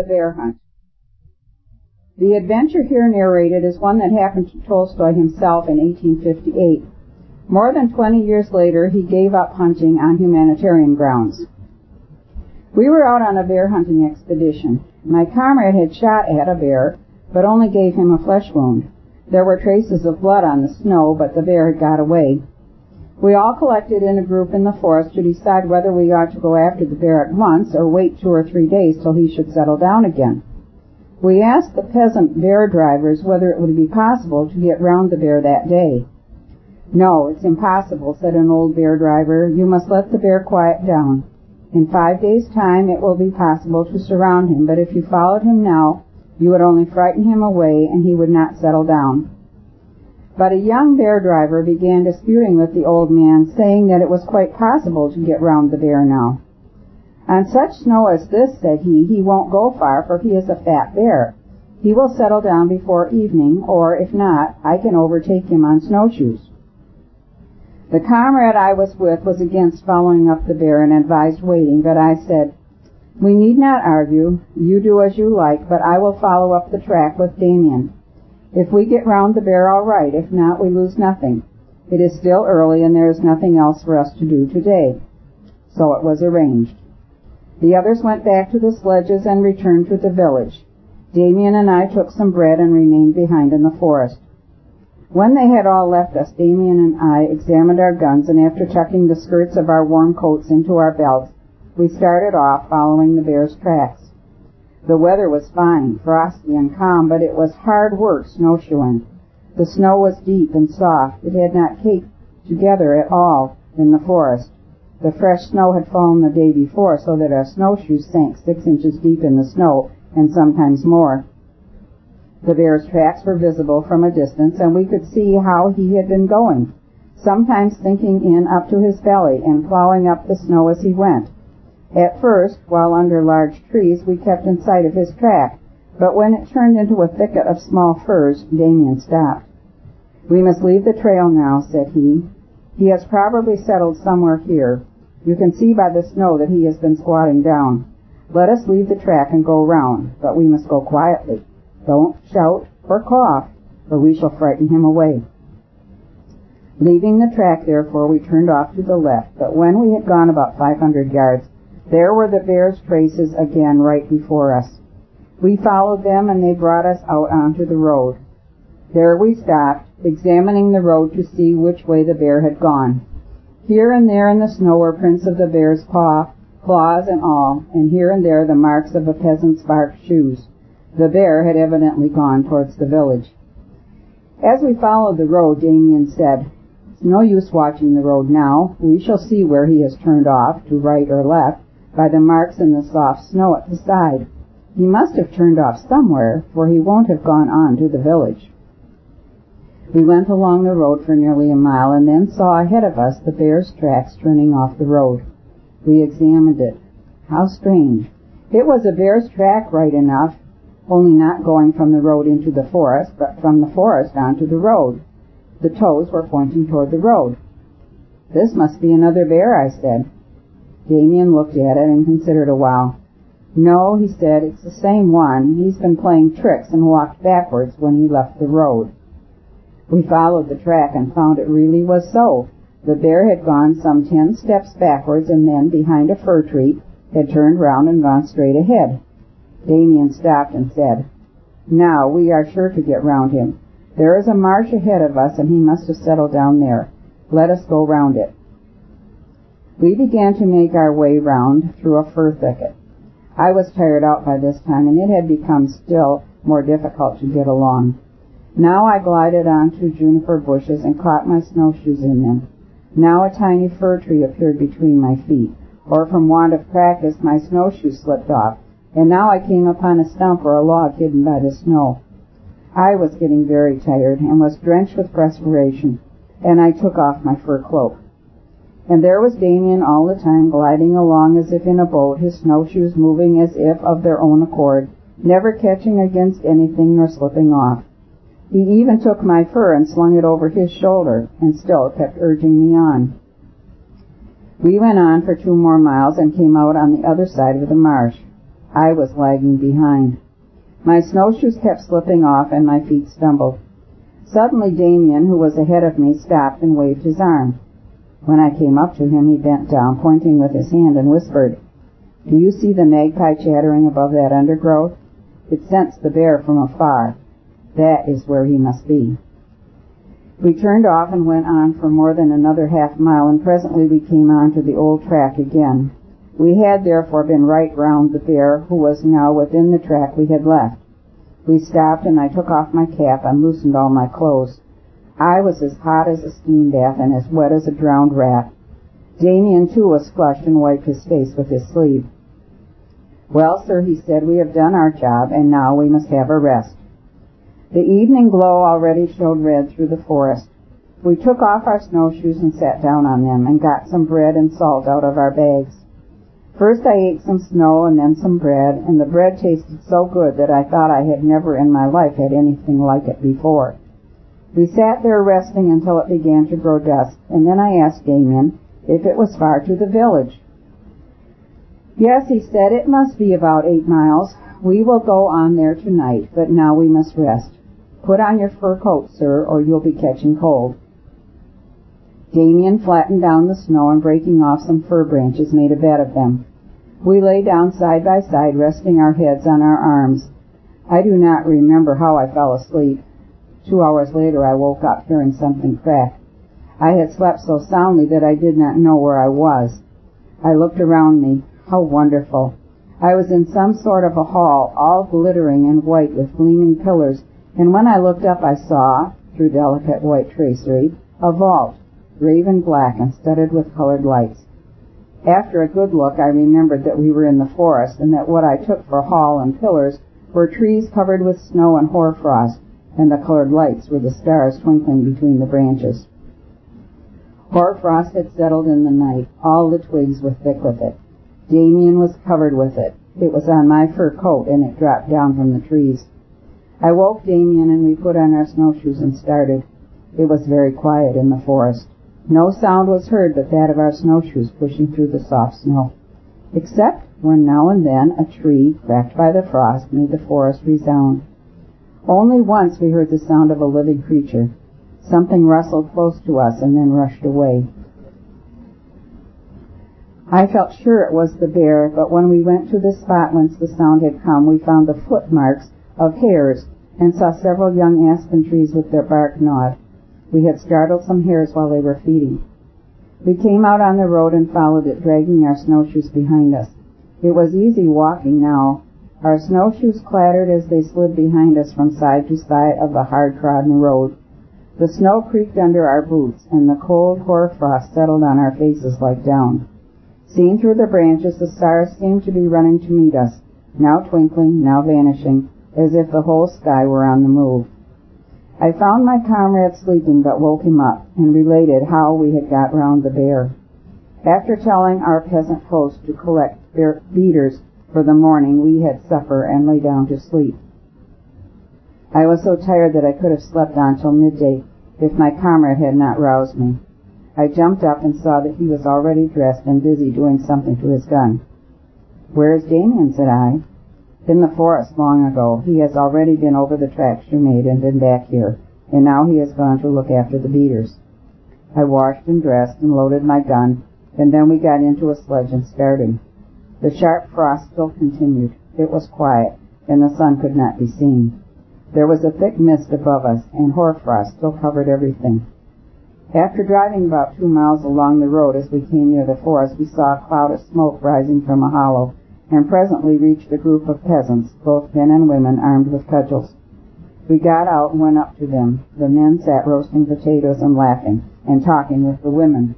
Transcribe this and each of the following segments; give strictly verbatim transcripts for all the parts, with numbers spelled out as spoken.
the bear hunt. The adventure here narrated is one that happened to Tolstoy himself in eighteen fifty-eight. More than twenty years later, he gave up hunting on humanitarian grounds. We were out on a bear hunting expedition. My comrade had shot at a bear, but only gave him a flesh wound. There were traces of blood on the snow, but the bear had got away. We all collected in a group in the forest to decide whether we ought to go after the bear at once or wait two or three days till he should settle down again. We asked the peasant bear drivers whether it would be possible to get round the bear that day. "No, it's impossible," said an old bear driver. "You must let the bear quiet down. In five days' time it will be possible to surround him, but if you followed him now, you would only frighten him away and he would not settle down." But a young bear driver began disputing with the old man, saying that it was quite possible to get round the bear now. "On such snow as this," said he, "he won't go far, for he is a fat bear. He will settle down before evening, or, if not, I can overtake him on snowshoes." The comrade I was with was against following up the bear and advised waiting, but I said, "We need not argue. You do as you like, but I will follow up the track with Damien. If we get round the bear, all right. If not, we lose nothing. It is still early, and there is nothing else for us to do today." So it was arranged. The others went back to the sledges and returned to the village. Damien and I took some bread and remained behind in the forest. When they had all left us, Damien and I examined our guns, and after tucking the skirts of our warm coats into our belts, we started off following the bear's tracks. The weather was fine, frosty and calm, but it was hard work snowshoeing. The snow was deep and soft. It had not caked together at all in the forest. The fresh snow had fallen the day before, so that our snowshoes sank six inches deep in the snow, and sometimes more. The bear's tracks were visible from a distance, and we could see how he had been going, sometimes sinking in up to his belly and plowing up the snow as he went. At first, while under large trees, we kept in sight of his track, but when it turned into a thicket of small firs, Damien stopped. "We must leave the trail now," said he. "He has probably settled somewhere here. You can see by the snow that he has been squatting down. Let us leave the track and go round, but we must go quietly. Don't shout or cough, or we shall frighten him away." Leaving the track, therefore, we turned off to the left, but when we had gone about five hundred yards, there were the bear's traces again right before us. We followed them, and they brought us out onto the road. There we stopped, examining the road to see which way the bear had gone. Here and there in the snow were prints of the bear's paw, claws and all, and here and there the marks of a peasant's bark shoes. The bear had evidently gone towards the village. As we followed the road, Damien said, "It's no use watching the road now. We shall see where he has turned off, to right or left, by the marks in the soft snow at the side. He must have turned off somewhere, for he won't have gone on to the village." We went along the road for nearly a mile, and then saw ahead of us the bear's tracks turning off the road. We examined it. How strange. It was a bear's track right enough, only not going from the road into the forest, but from the forest onto the road. The toes were pointing toward the road. "This must be another bear," I said. Damien looked at it and considered a while. "No," he said, "it's the same one. He's been playing tricks and walked backwards when he left the road." We followed the track and found it really was so. The bear had gone some ten steps backwards, and then, behind a fir tree, had turned round and gone straight ahead. Damien stopped and said, "Now we are sure to get round him. There is a marsh ahead of us, and he must have settled down there. Let us go round it." We began to make our way round through a fir thicket. I was tired out by this time, and it had become still more difficult to get along. Now I glided onto juniper bushes and caught my snowshoes in them. Now a tiny fir tree appeared between my feet, or from want of practice my snowshoes slipped off, and now I came upon a stump or a log hidden by the snow. I was getting very tired and was drenched with perspiration, and I took off my fur cloak. And there was Damien all the time, gliding along as if in a boat, his snowshoes moving as if of their own accord, never catching against anything nor slipping off. He even took my fur and slung it over his shoulder, and still kept urging me on. We went on for two more miles and came out on the other side of the marsh. I was lagging behind. My snowshoes kept slipping off and my feet stumbled. Suddenly Damien, who was ahead of me, stopped and waved his arm. When I came up to him, he bent down, pointing with his hand, and whispered, "Do you see the magpie chattering above that undergrowth? It scents the bear from afar. That is where he must be." We turned off and went on for more than another half mile, and presently we came on to the old track again. We had therefore been right round the bear, who was now within the track we had left. We stopped, and I took off my cap and loosened all my clothes. I was as hot as a steam bath and as wet as a drowned rat. Damien, too, was flushed and wiped his face with his sleeve. "Well, sir," he said, "we have done our job, and now we must have a rest." The evening glow already showed red through the forest. We took off our snowshoes and sat down on them, and got some bread and salt out of our bags. First I ate some snow and then some bread, and the bread tasted so good that I thought I had never in my life had anything like it before. We sat there resting until it began to grow dusk, and then I asked Damien if it was far to the village. "Yes," he said, "it must be about eight miles. We will go on there tonight, but now we must rest. Put on your fur coat, sir, or you'll be catching cold." Damien flattened down the snow and, breaking off some fir branches, made a bed of them. We lay down side by side, resting our heads on our arms. I do not remember how I fell asleep. Two hours later I woke up hearing something crack. I had slept so soundly that I did not know where I was. I looked around me. How wonderful! I was in some sort of a hall, all glittering and white with gleaming pillars, and when I looked up I saw, through delicate white tracery, a vault, raven black and studded with colored lights. After a good look, I remembered that we were in the forest, and that what I took for hall and pillars were trees covered with snow and hoarfrost, and the colored lights were the stars twinkling between the branches. Hoarfrost had settled in the night. All the twigs were thick with it. Damien was covered with it. It was on my fur coat, and it dropped down from the trees. I woke Damien, and we put on our snowshoes and started. It was very quiet in the forest. No sound was heard but that of our snowshoes pushing through the soft snow, except when now and then a tree, cracked by the frost, made the forest resound. Only once we heard the sound of a living creature. Something rustled close to us and then rushed away. I felt sure it was the bear, but when we went to the spot whence the sound had come, we found the footmarks of hares and saw several young aspen trees with their bark gnawed. We had startled some hares while they were feeding. We came out on the road and followed it, dragging our snowshoes behind us. It was easy walking now. Our snowshoes clattered as they slid behind us from side to side of the hard-trodden road. The snow creaked under our boots, and the cold hoarfrost settled on our faces like down. Seen through the branches, the stars seemed to be running to meet us, now twinkling, now vanishing, as if the whole sky were on the move. I found my comrade sleeping, but woke him up, and related how we had got round the bear. After telling our peasant host to collect bear beaters for the morning, we had supper and lay down to sleep. I was so tired that I could have slept on till midday if my comrade had not roused me. I jumped up and saw that he was already dressed and busy doing something to his gun. "Where is Damien?" said I. "In the forest long ago. He has already been over the tracks you made and been back here, and now he has gone to look after the beaters." I washed and dressed and loaded my gun, and then we got into a sledge and started. The sharp frost still continued. It was quiet, and the sun could not be seen. There was a thick mist above us, and hoarfrost still covered everything. After driving about two miles along the road, as we came near the forest, we saw a cloud of smoke rising from a hollow, and presently reached a group of peasants, both men and women, armed with cudgels. We got out and went up to them. The men sat roasting potatoes and laughing, and talking with the women.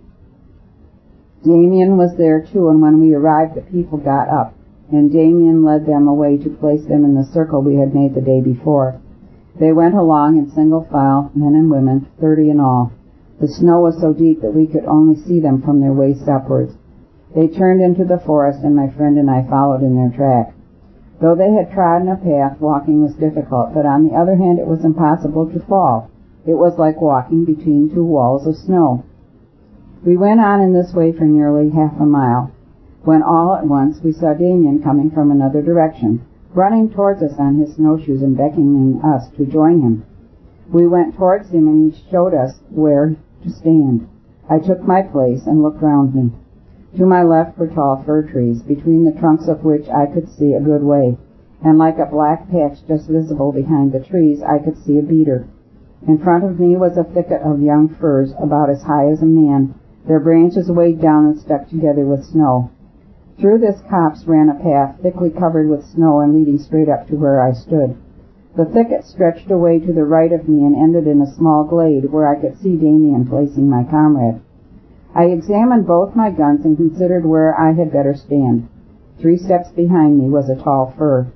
Damien was there too, and when we arrived the people got up, and Damien led them away to place them in the circle we had made the day before. They went along in single file, men and women, thirty in all. The snow was so deep that we could only see them from their waists upwards. They turned into the forest, and my friend and I followed in their track. Though they had trodden a path, walking was difficult, but on the other hand it was impossible to fall. It was like walking between two walls of snow. We went on in this way for nearly half a mile. when all at once we saw Damien coming from another direction, running towards us on his snowshoes and beckoning us to join him. We went towards him, and he showed us where to stand. I took my place and looked round me. To my left were tall fir trees, between the trunks of which I could see a good way, and like a black patch just visible behind the trees, I could see a beater. In front of me was a thicket of young firs about as high as a man, their branches weighed down and stuck together with snow. Through this copse ran a path thickly covered with snow and leading straight up to where I stood. The thicket stretched away to the right of me and ended in a small glade where I could see Damien placing my comrade. I examined both my guns and considered where I had better stand. Three steps behind me was a tall fir.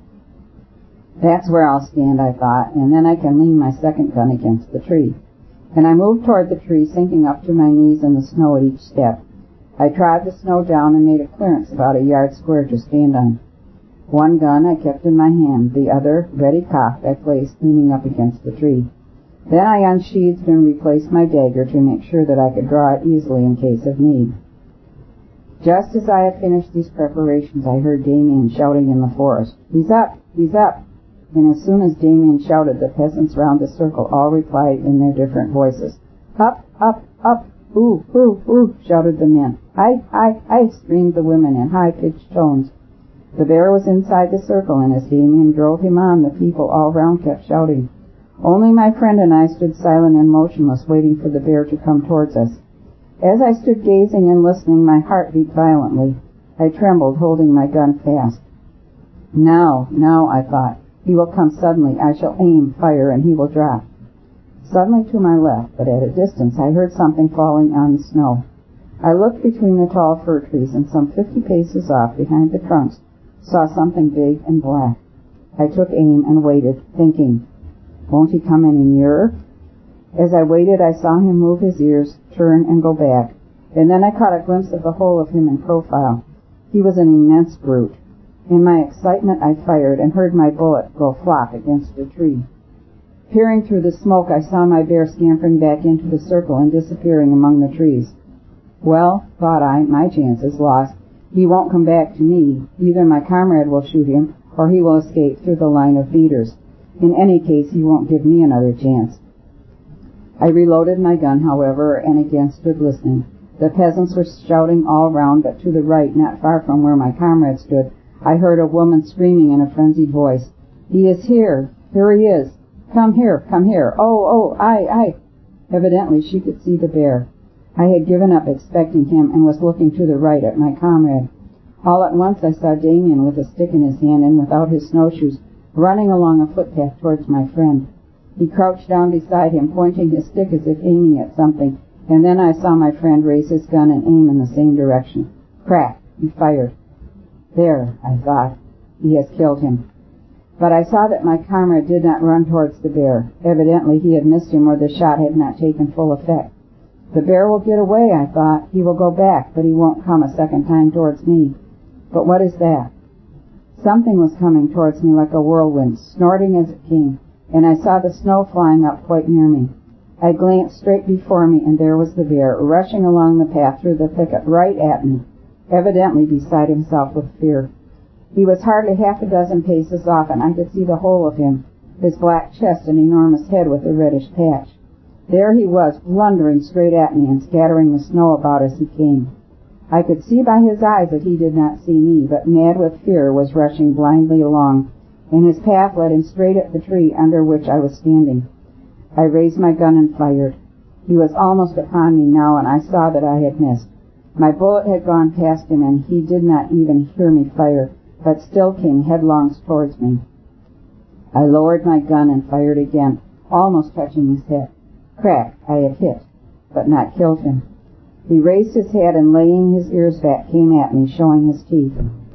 That's where I'll stand, I thought, and then I can lean my second gun against the tree. And I moved toward the tree, sinking up to my knees in the snow at each step. I trod the snow down and made a clearance about a yard square to stand on. One gun I kept in my hand, the other, ready cocked, I placed leaning up against the tree. Then I unsheathed and replaced my dagger to make sure that I could draw it easily in case of need. Just as I had finished these preparations, I heard Damien shouting in the forest, "He's up! He's up!" And as soon as Damien shouted, the peasants round the circle all replied in their different voices. "Up! Up! Up! Ooh! Ooh! Ooh!" shouted the men. "Hi! Hi! Hi!" screamed the women in high-pitched tones. The bear was inside the circle, and as Damien drove him on, the people all round kept shouting. Only my friend and I stood silent and motionless, waiting for the bear to come towards us. As I stood gazing and listening, my heart beat violently. I trembled, holding my gun fast. Now, now, I thought, he will come suddenly. I shall aim, fire, and he will drop. Suddenly to my left, but at a distance, I heard something falling on the snow. I looked between the tall fir trees, and some fifty paces off, behind the trunks, saw something big and black. I took aim and waited, thinking, won't he come any nearer? As I waited, I saw him move his ears, turn, and go back, and then I caught a glimpse of the whole of him in profile. He was an immense brute. In my excitement, I fired and heard my bullet go flop against a tree. Peering through the smoke, I saw my bear scampering back into the circle and disappearing among the trees. Well, thought I, my chance is lost. He won't come back to me. Either my comrade will shoot him, or he will escape through the line of beaters. In any case, he won't give me another chance. I reloaded my gun, however, and again stood listening. The peasants were shouting all round, but to the right, not far from where my comrade stood, I heard a woman screaming in a frenzied voice, "He is here! Here he is! Come here! Come here! Oh, oh! I, I!" Evidently she could see the bear. I had given up expecting him and was looking to the right at my comrade. All at once I saw Damien with a stick in his hand and without his snowshoes, running along a footpath towards my friend. He crouched down beside him, pointing his stick as if aiming at something, and then I saw my friend raise his gun and aim in the same direction. Crack! He fired. There, I thought, he has killed him. But I saw that my comrade did not run towards the bear. Evidently he had missed him, or the shot had not taken full effect. The bear will get away, I thought. He will go back, but he won't come a second time towards me. But what is that? Something was coming towards me like a whirlwind, snorting as it came, and I saw the snow flying up quite near me. I glanced straight before me, and there was the bear, rushing along the path through the thicket right at me, evidently beside himself with fear. He was hardly half a dozen paces off, and I could see the whole of him, his black chest and enormous head with a reddish patch. There he was, blundering straight at me and scattering the snow about as he came. I could see by his eyes that he did not see me, but mad with fear was rushing blindly along, and his path led him straight at the tree under which I was standing. I raised my gun and fired. He was almost upon me now, and I saw that I had missed. My bullet had gone past him, and he did not even hear me fire, but still came headlong towards me. I lowered my gun and fired again, almost touching his head. Crack! I had hit, but not killed him. He raised his head and, laying his ears back, came at me, showing his teeth.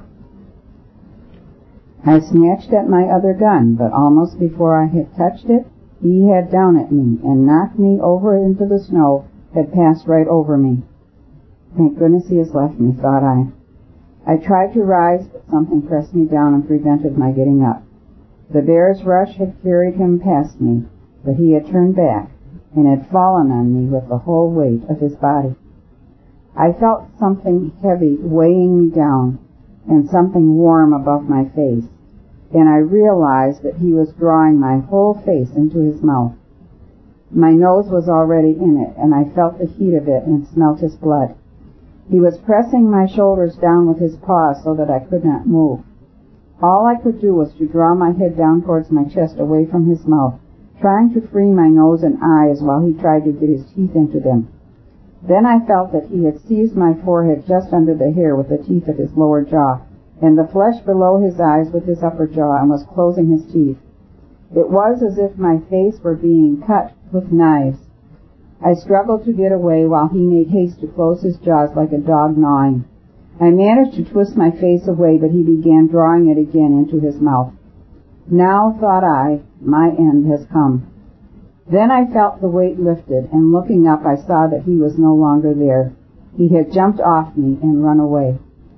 I snatched at my other gun, but almost before I had touched it, he had down at me and knocked me over into the snow, had passed right over me. Thank goodness he has left me, thought I. I tried to rise, but something pressed me down and prevented my getting up. The bear's rush had carried him past me, but he had turned back and had fallen on me with the whole weight of his body. I felt something heavy weighing me down and something warm above my face, and I realized that he was drawing my whole face into his mouth. My nose was already in it, and I felt the heat of it and smelt his blood. He was pressing my shoulders down with his paws so that I could not move. All I could do was to draw my head down towards my chest away from his mouth, trying to free my nose and eyes while he tried to get his teeth into them. Then I felt that he had seized my forehead just under the hair with the teeth of his lower jaw, and the flesh below his eyes with his upper jaw, and was closing his teeth. It was as if my face were being cut with knives. I struggled to get away while he made haste to close his jaws like a dog gnawing. I managed to twist my face away, but he began drawing it again into his mouth. Now, thought I, my end has come. Then I felt the weight lifted, and looking up I saw that he was no longer there. He had jumped off me and run away.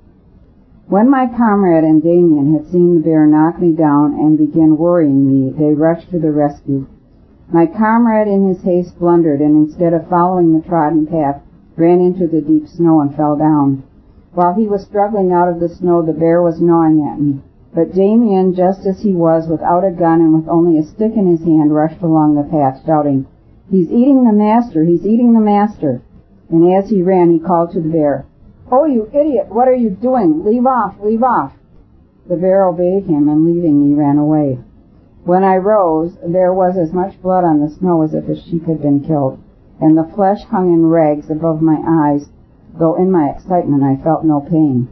When my comrade and Damien had seen the bear knock me down and begin worrying me, they rushed to the rescue. My comrade in his haste blundered, and instead of following the trodden path, ran into the deep snow and fell down. While he was struggling out of the snow, the bear was gnawing at me. But Damien, just as he was, without a gun and with only a stick in his hand, rushed along the path, shouting, "He's eating the master! He's eating the master!" And as he ran, he called to the bear, "Oh, you idiot! What are you doing? Leave off! Leave off!" The bear obeyed him, and leaving me, ran away. When I rose, there was as much blood on the snow as if a sheep had been killed, and the flesh hung in rags above my eyes, though in my excitement I felt no pain.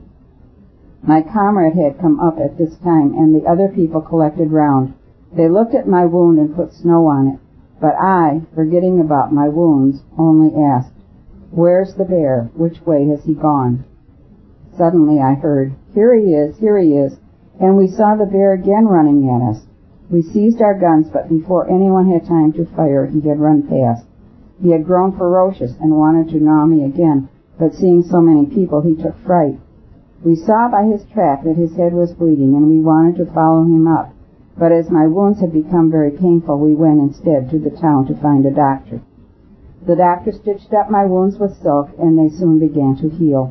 My comrade had come up at this time, and the other people collected round. They looked at my wound and put snow on it, but I, forgetting about my wounds, only asked, "Where's the bear? Which way has he gone?" Suddenly I heard, "Here he is, here he is," and we saw the bear again running at us. We seized our guns, but before anyone had time to fire, he had run past. He had grown ferocious and wanted to gnaw me again, but seeing so many people, he took fright. We saw by his track that his head was bleeding, and we wanted to follow him up, but as my wounds had become very painful, we went instead to the town to find a doctor. The doctor stitched up my wounds with silk, and they soon began to heal.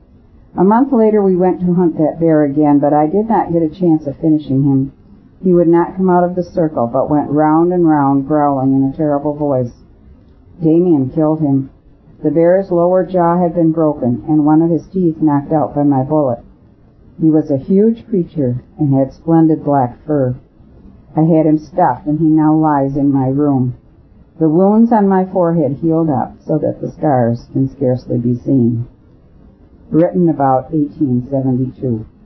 A month later we went to hunt that bear again, but I did not get a chance of finishing him. He would not come out of the circle, but went round and round, growling in a terrible voice. Damien killed him. The bear's lower jaw had been broken, and one of his teeth knocked out by my bullet. He was a huge creature, and had splendid black fur. I had him stuffed, and he now lies in my room. The wounds on my forehead healed up, so that the scars can scarcely be seen. Written about eighteen seventy-two.